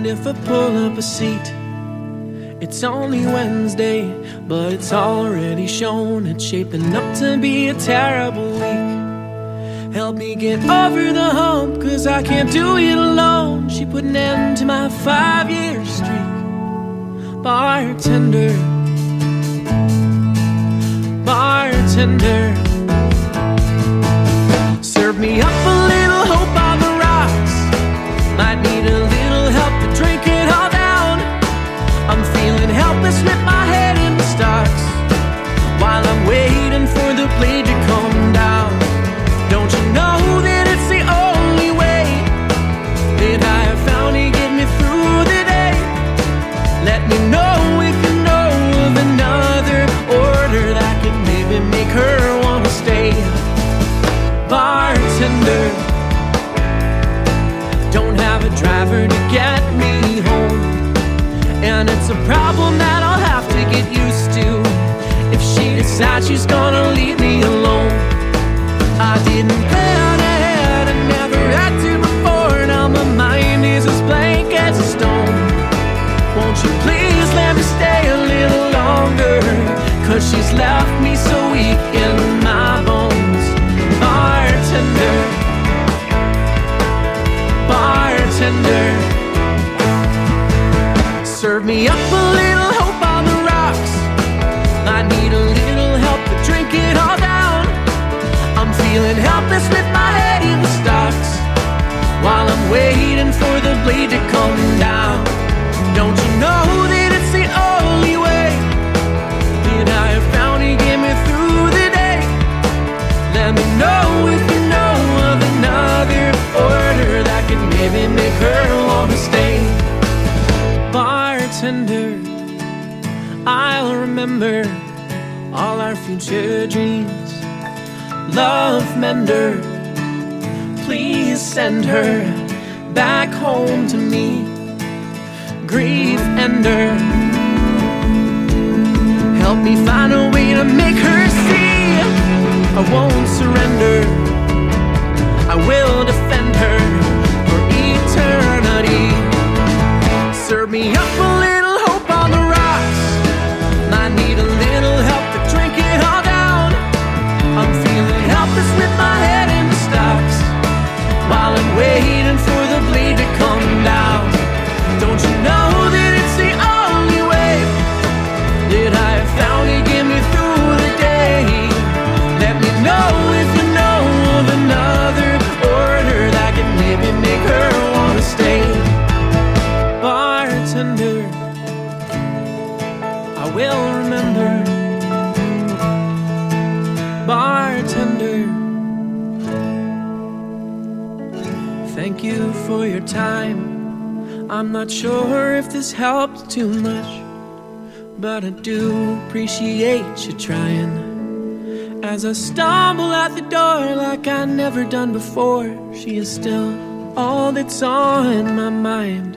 mind if I pull up a seat? It's only Wednesday, but it's already shown it's shaping up to be a terrible week. Help me get over the hump, cause I can't do it alone. She put an end to my 5-year streak. Bartender, bartender, serve me up a little hope on the rocks. Might need a little help to drink it all down. I'm feeling helpless with my head in the stocks, while I'm waiting for the blade to come down. Don't you know that it's the only way that I have found to get me through the day? Let me know if you know of another order that could maybe make her wanna stay. Bartender, don't have a driver to get me home, and it's a problem that I'll have to get used to if she decides she's gonna leave me alone. I didn't plan ahead, I never had to before. Now my mind is as blank as a stone. Won't you please let me stay a little longer, cause she's left me so weak in my bones. Bartender, bartender, serve me up a little hope on the rocks. I need a little help to drink it all down. I'm feeling helpless with my head in the stocks, while I'm waiting for the blade to come down. Don't you know that it's the only way that I have found to get me through the day? Let me know if you know of another order that could maybe make her wanna stay. Bartender, I'll remember all our future dreams. Love mender, please send her back home to me. Grief ender, help me find a way to make her see I won't surrender. I will defend her for eternity. Serve me up a little hope on the rocks. I need a little help to drink it all down. I'm feeling helpless with my head in the stocks, while I'm waiting for the blade to come down. Don't you know that it's the only way that I have found to get me through the day? Let me know if you know of another order that can maybe make her wanna stay. Bartender, I will remember. Bartender, thank you for your time. I'm not sure if this helped too much, but I do appreciate you trying. As I stumble out the door like I never done before, she is still all that's on my mind.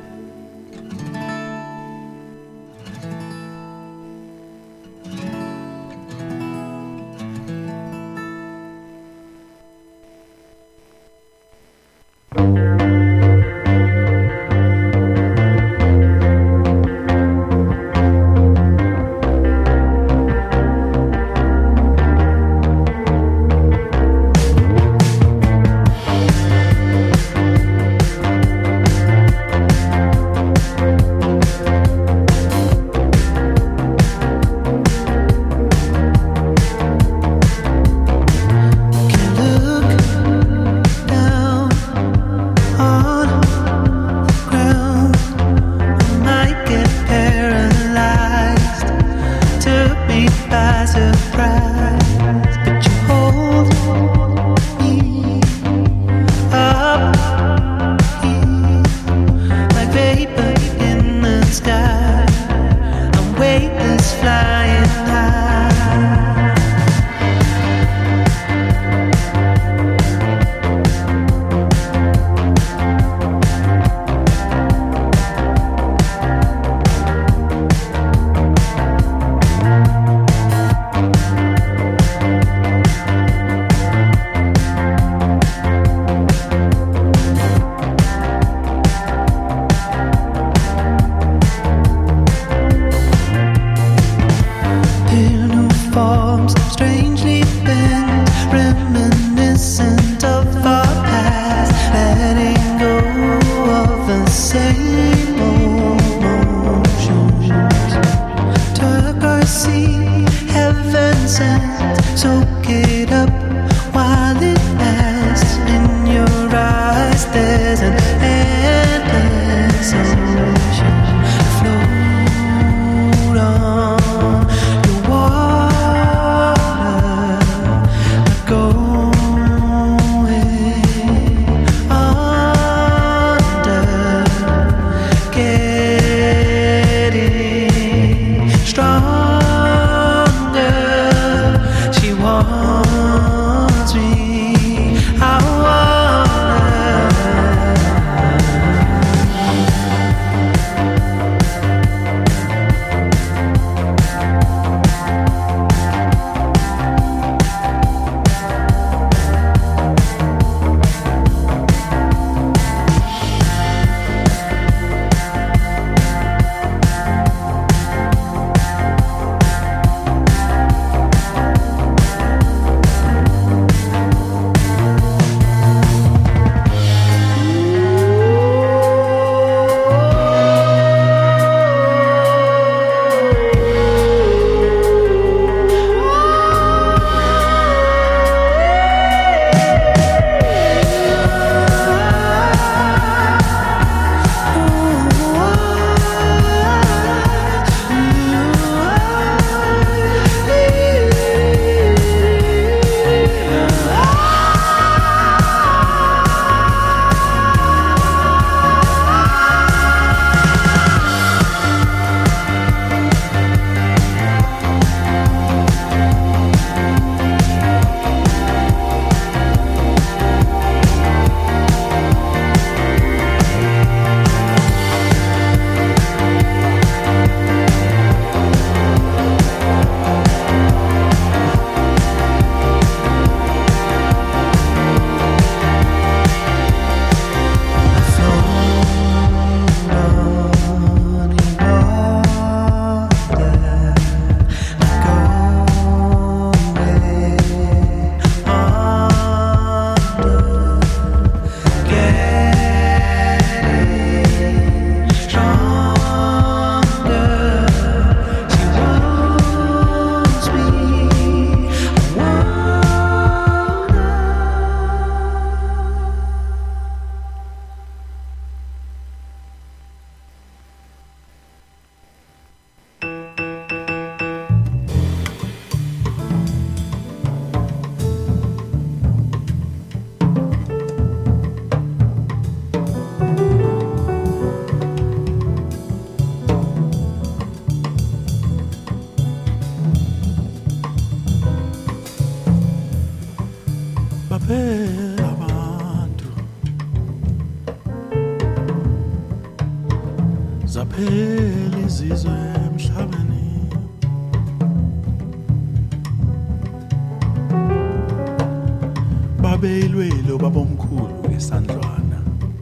babomkhulu esandlwana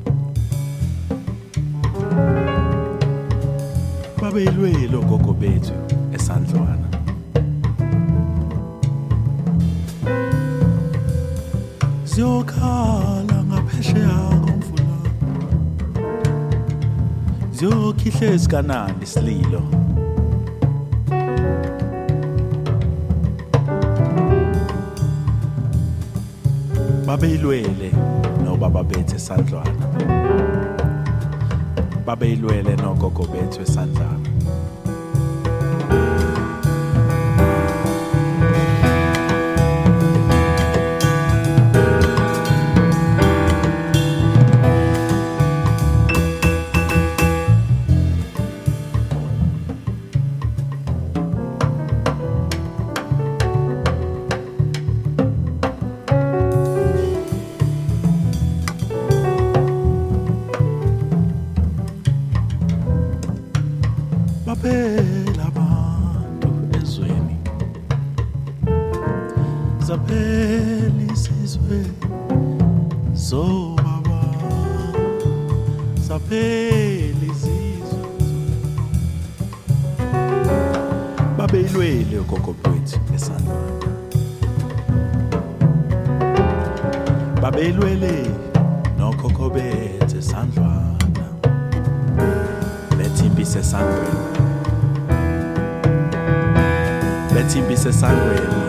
babeyilwelo gogo bethu esandlwana ziyokhala ngaphesheya komfula ziyokhihla esikanani isililo babeyilwele nobaba bethu esandlwana babeyilwele nogogo bethu esandlwana babeyilwele gogo bethu esandlwana babeyilwele nokhokho bethu esandlwana bethimbi sesangweni bethimbi sesangweni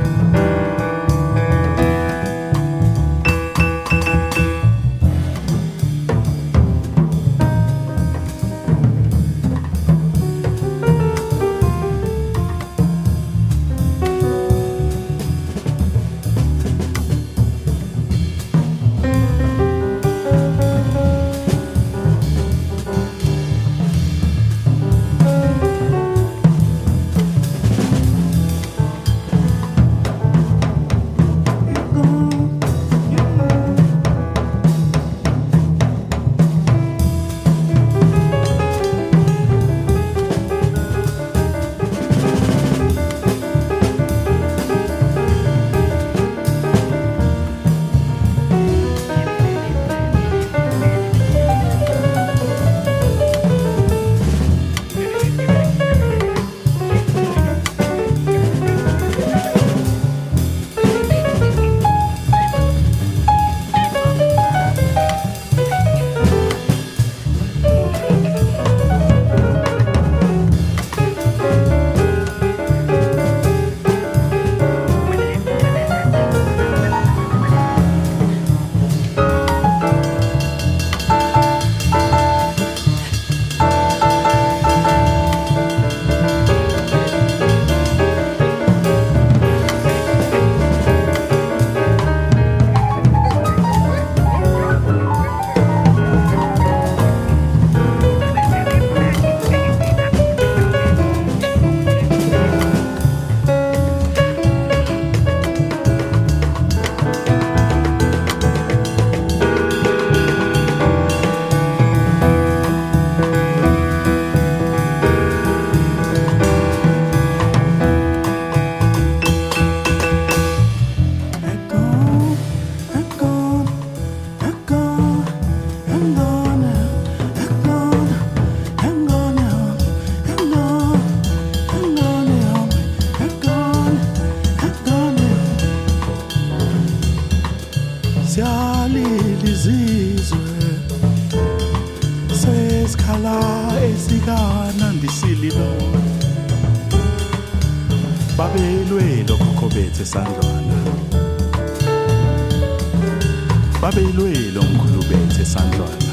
babeyilwele okhokho bethu esandlwana babeyilwele omkhulu bethu esandlwana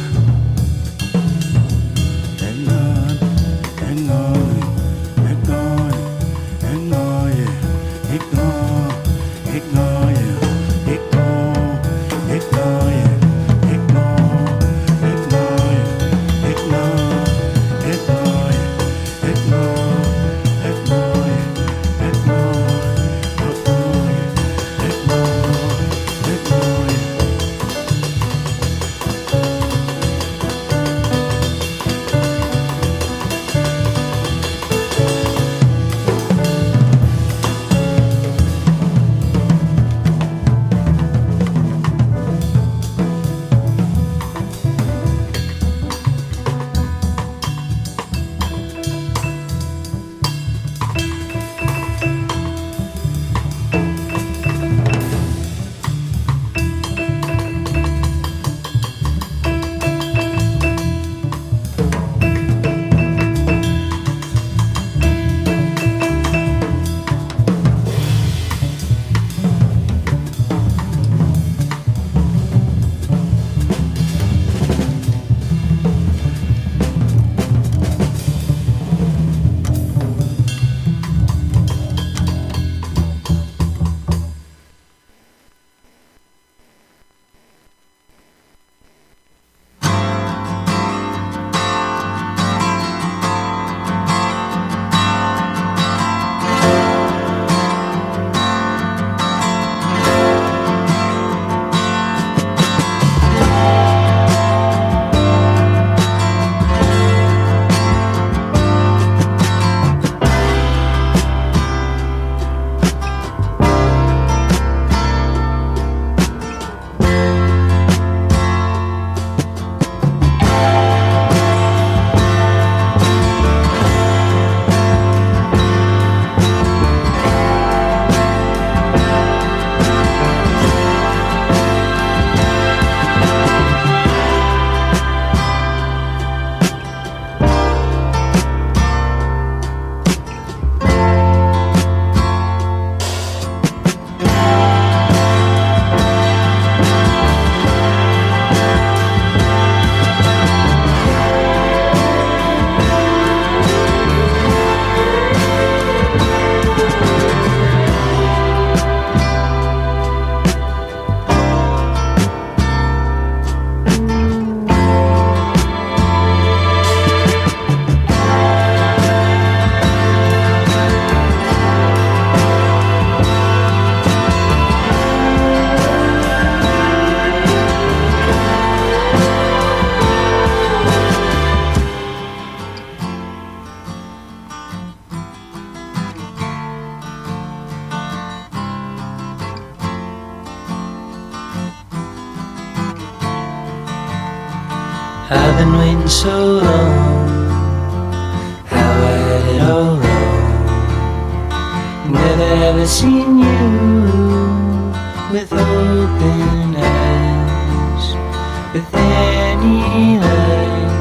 I've been waiting so long. How I had it all wrong. Never ever seen you with open eyes, with any light,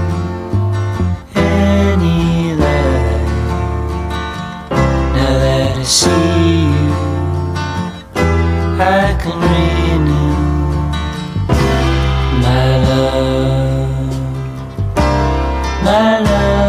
any light. Now that I see you, I can renew my love, my love.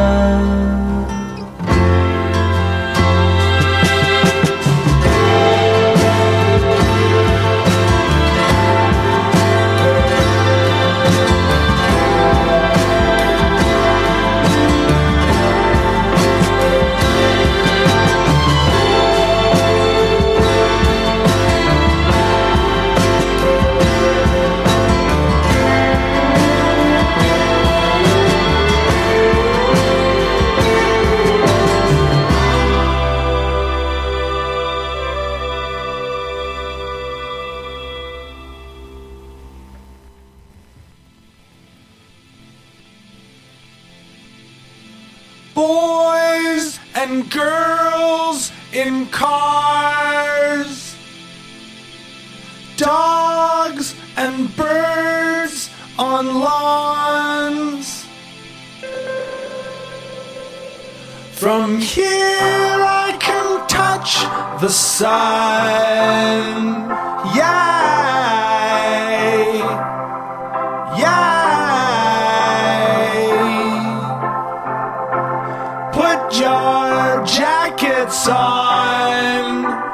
Boys and girls in cars, dogs and birds on lawns. From here I can touch the sun. Yay, yay. Put your jackets on.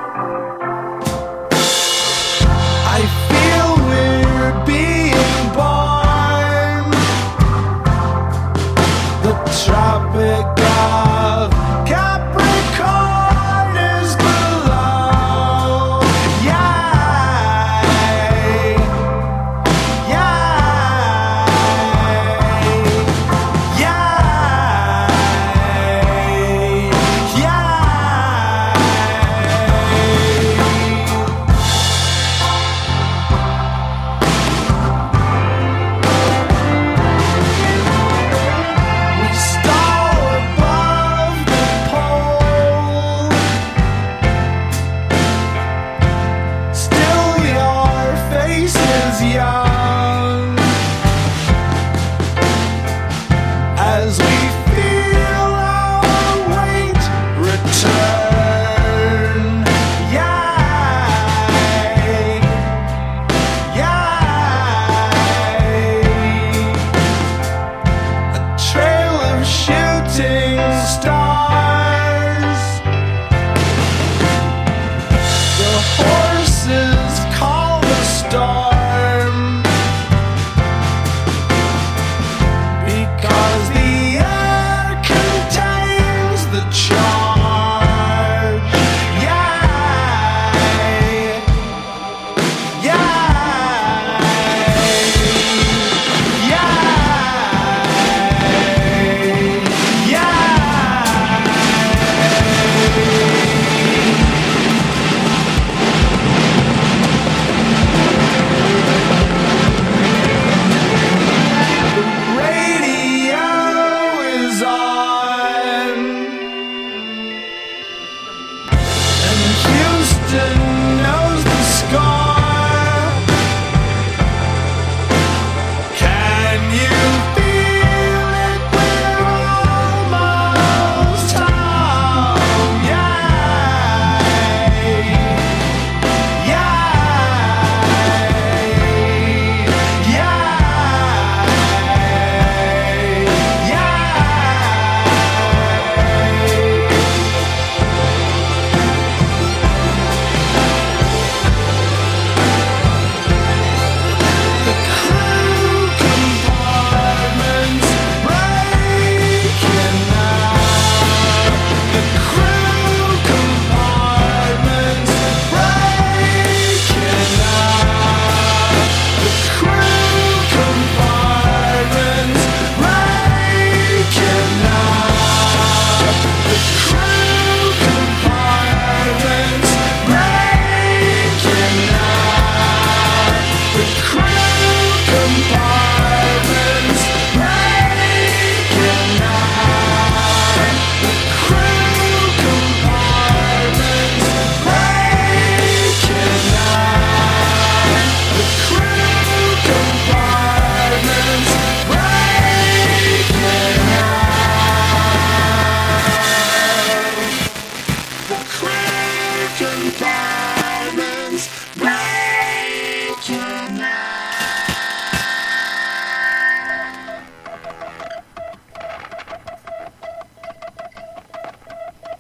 I feel we're being born. The Tropic of Capricorn is below. Yay, yay, yay. Young as we feel our weight return. Yay, yay. A trail of shooting stars. The horses call the storm. Because the air contains the charge. Yay, yay, yay, yay. Radio is on, and Houston knows the score. Can you feel it? We're almost home. Yeah.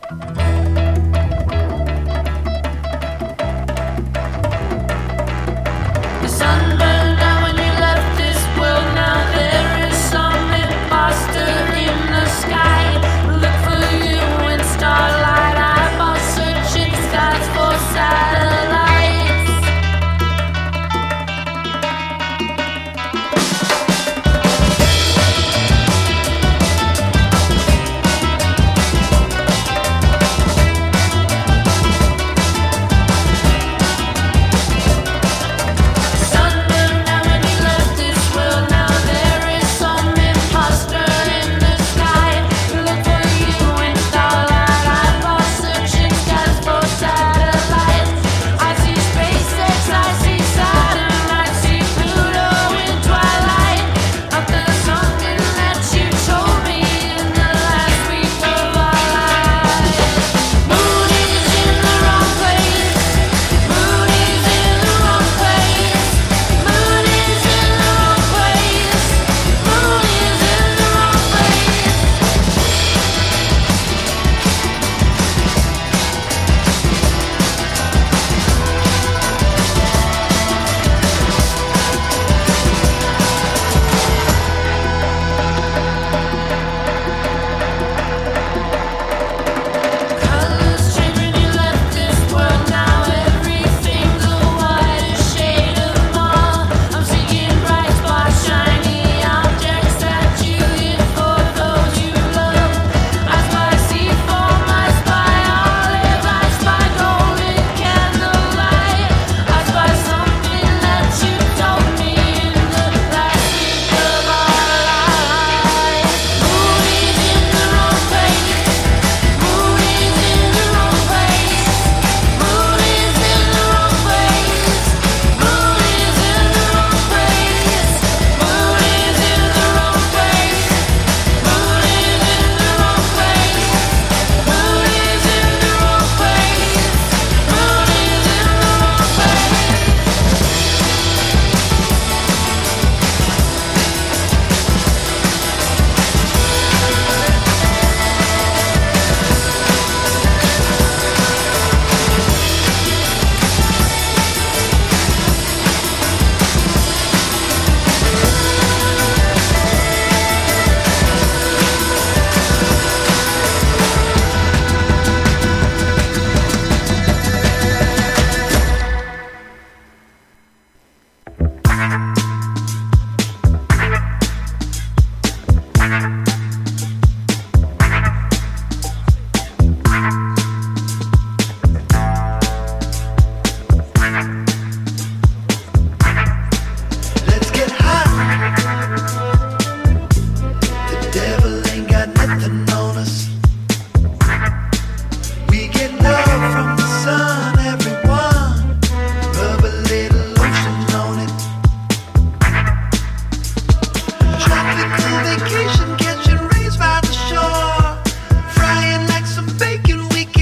vacation, catching rays by the shore, frying like some bacon. We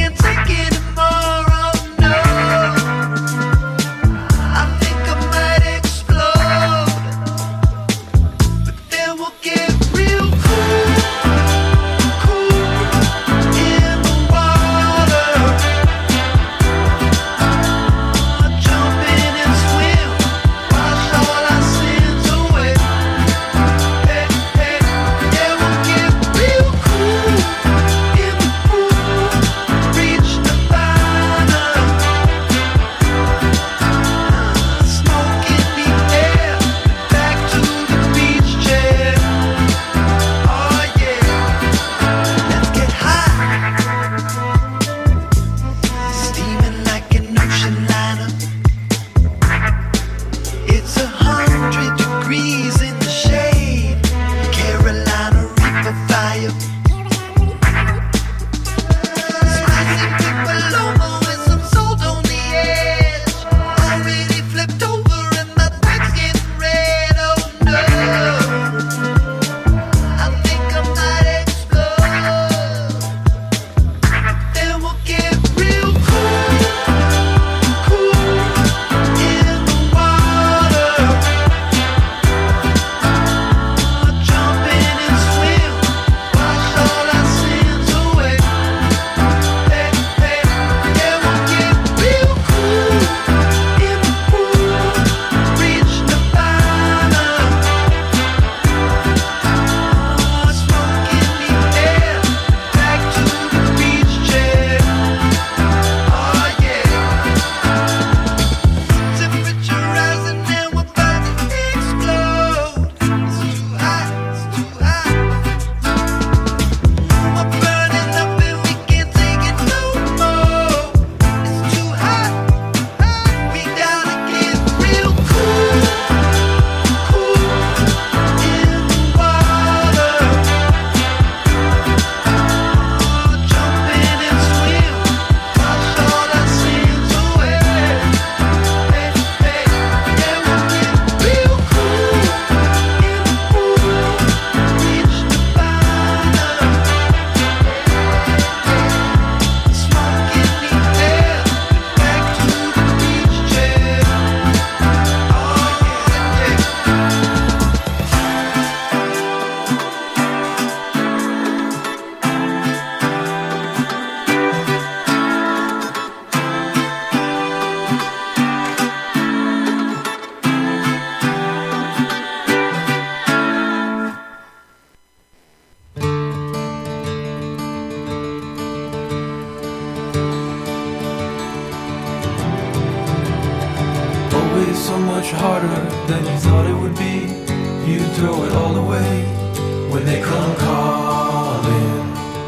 much harder than you thought it would be. You throw it all away when they come calling.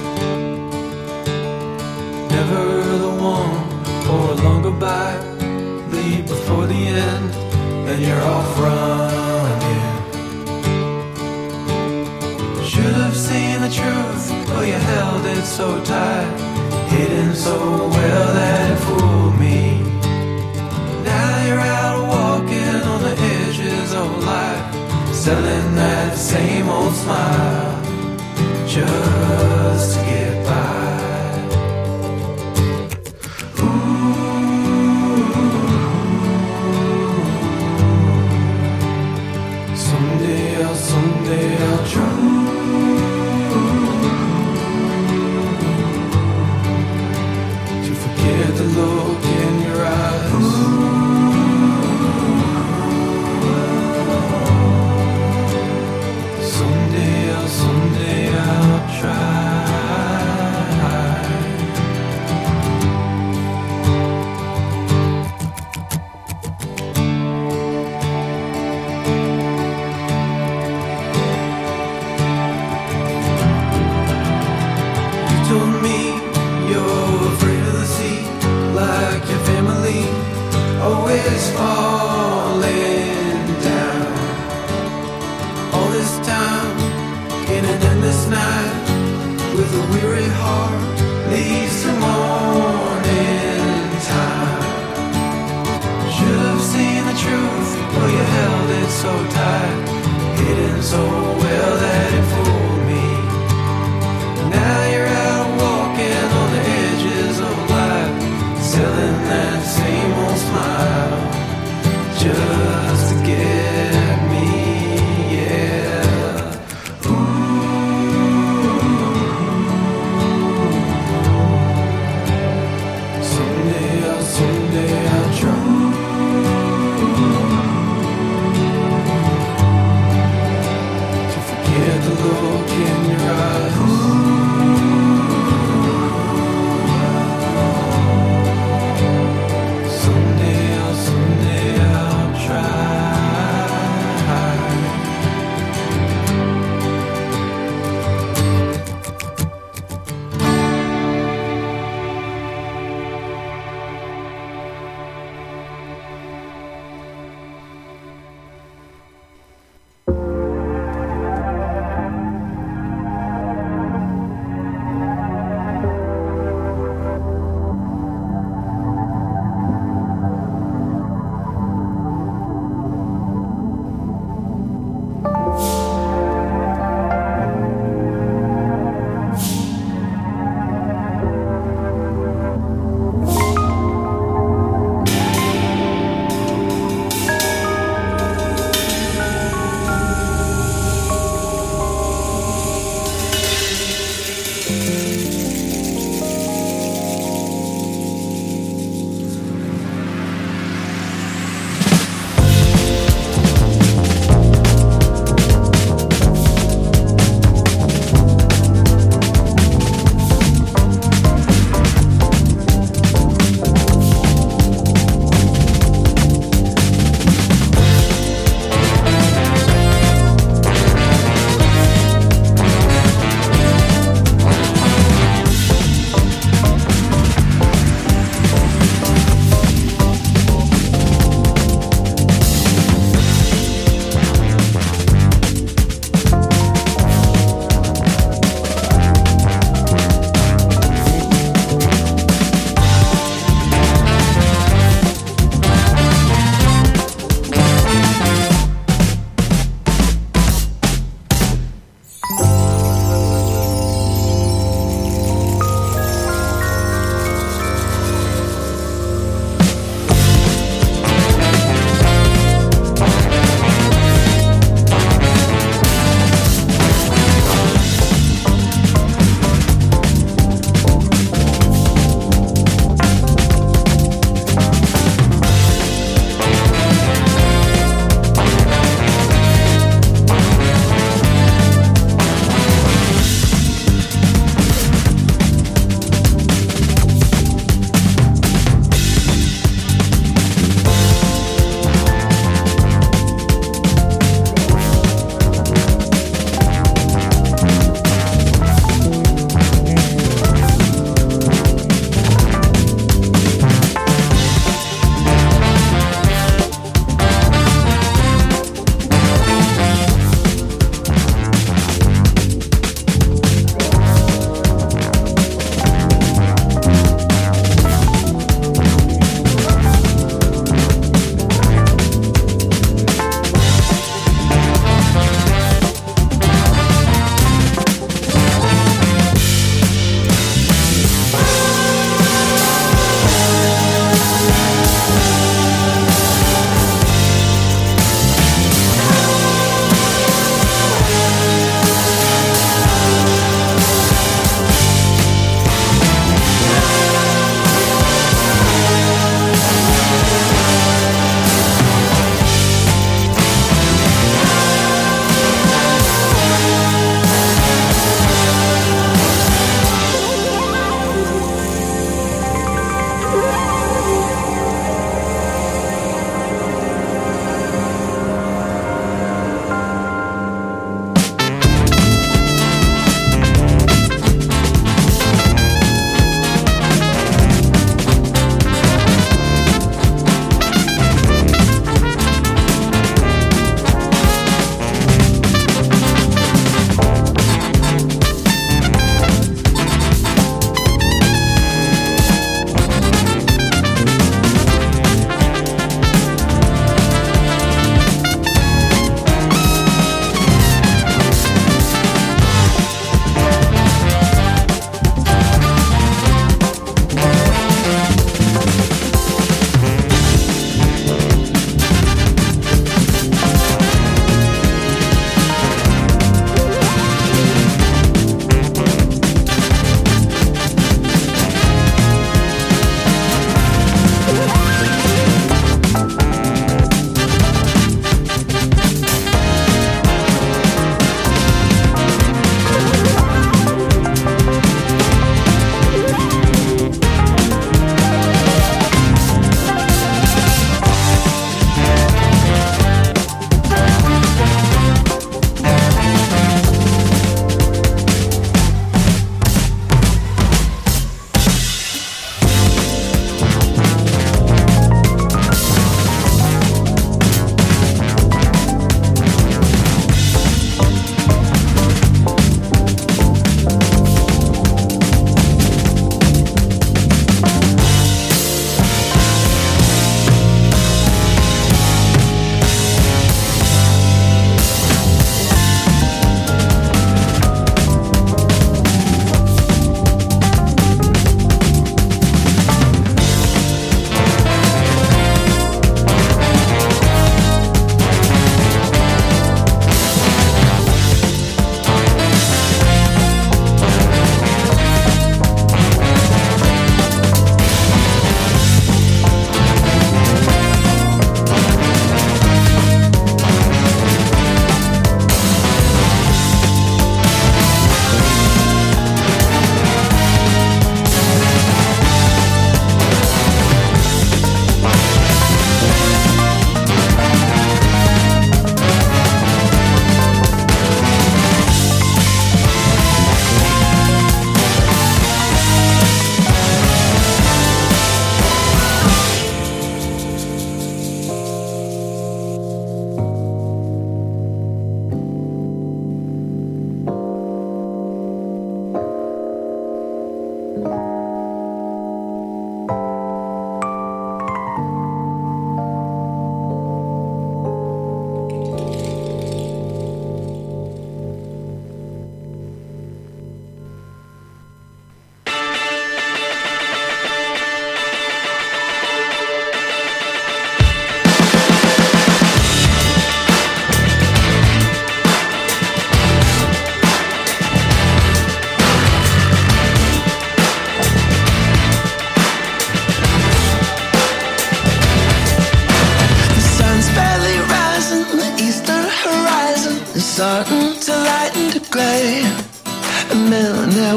Never the one or a long goodbye. Leave before the end, and you're off running. Should have seen the truth, but you held it so tight, hidden so well that it fooled me. Now you're out walking on the edges of life, selling that same old smile just to get by. Someday I'll try to forget the look in your eyes, someday I'll try. Told me you're afraid of the sea, like your family always falling down. All this time in an endless night, with a weary heart leads to morning time. Should have seen the truth, but you held it so tight, hidden so well that it fooled me. Now you're out walking on the edges of life, selling that same old smile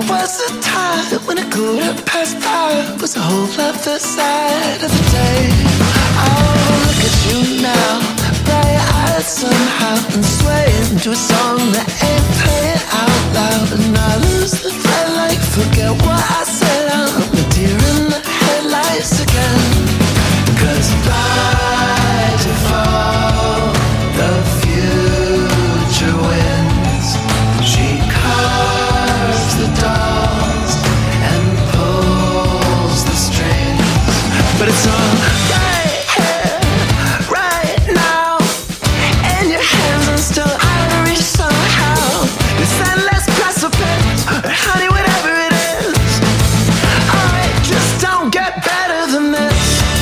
was a time when a quarter past 5 was a whole other side of the day. Oh, look at you now, bright-eyed somehow, and swaying to a song that ain't playing out loud. And I lose the thread like forget what I said. I'm a deer in the headlights again. 'Cause by default, the future wins. She carves the dolls and pulls the strings. But it's all right here, right now, in your hands and still out of reach somehow. This endless precipice, honey, whatever it is. Alright, just don't get better than this.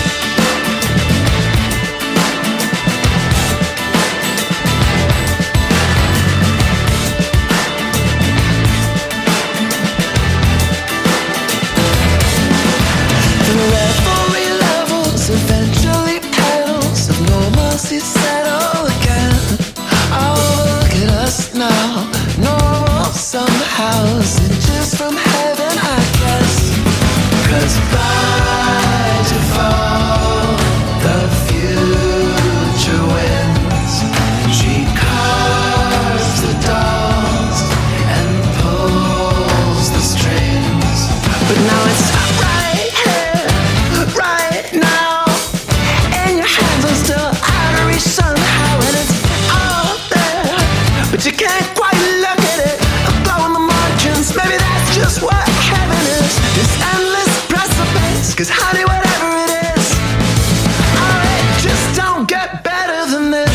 The revelry levels eventually petals of normalcy settle again. Oh, look at us now, normal somehow, inches from heaven, I guess. 'Cause by default, the future wins. She carves the dolls and pulls the strings. But now it's right here, right now, in your hands and still out of reach somehow. And it's all there, but you can't quite look at it. I'm blowing the margins, maybe that's just what heaven is. This endless precipice, 'cause honey, whatever it is. Alright, just don't get better than this.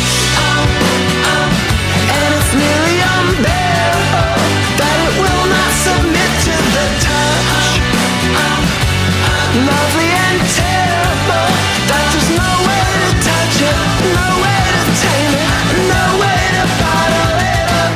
And it's nearly unbearable that it will not submit to the touch. Lovely and terrible, that there's no way to touch it, no way to tame it, no way to bottle it up.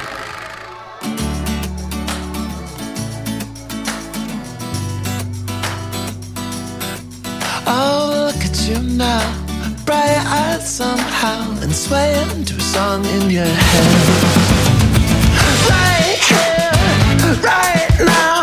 Oh, look at you now, bright-eyed somehow, and swaying to a song in your head. Right here, right now.